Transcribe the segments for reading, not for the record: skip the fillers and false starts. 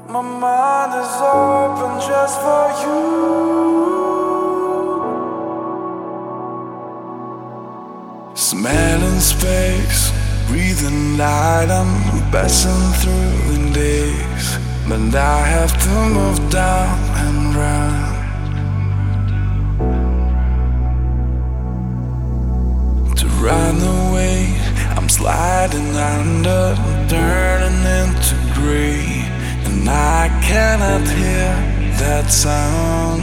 My mind is open just for you. Smelling space, breathing light. I'm passing through the days, but I have to move down and run. To run away, I'm sliding under, turning into gray, and I cannot hear that sound.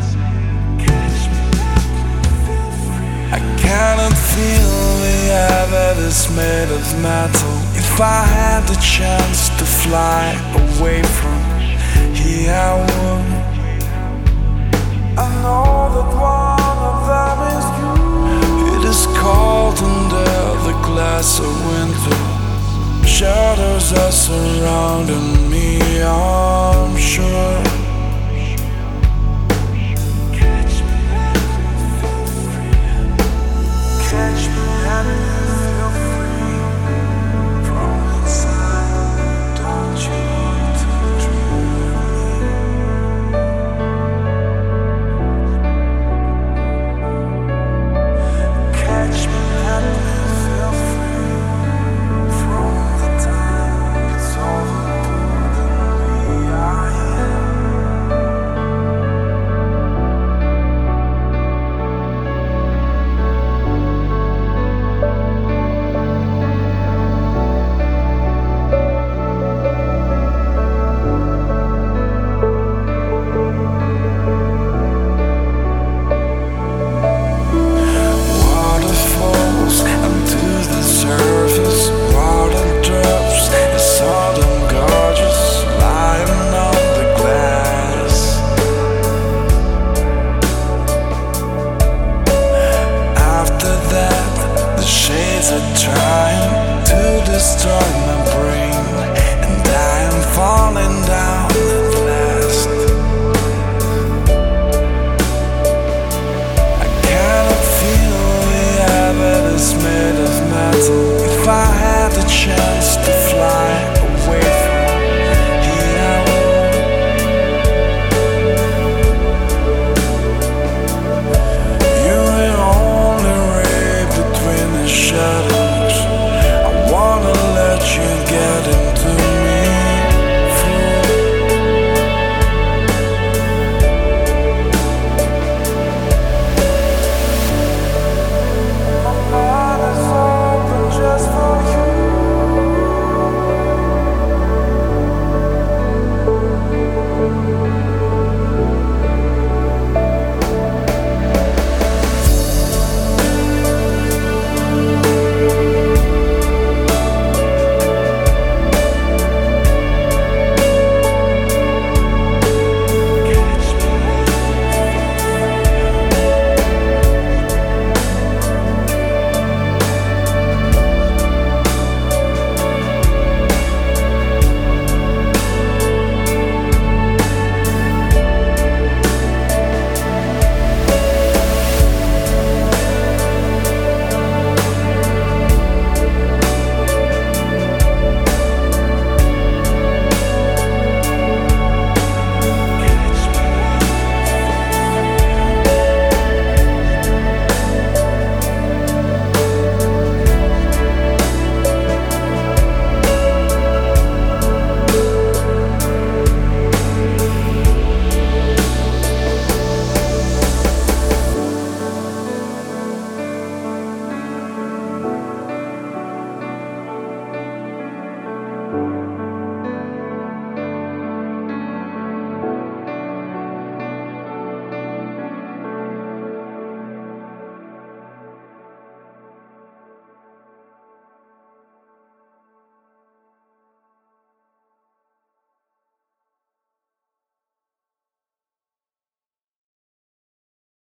I cannot feel the air that is made of metal. If I had the chance to fly away from here, I would. I know that one of them is you. It is cold under the glass of winter. Shadows are surrounding me, I'm sure. Catch me and feel free from inside. Don't you want to dream of me? Catch me and feel free from the time it's overboard and we are here. Trying to destroy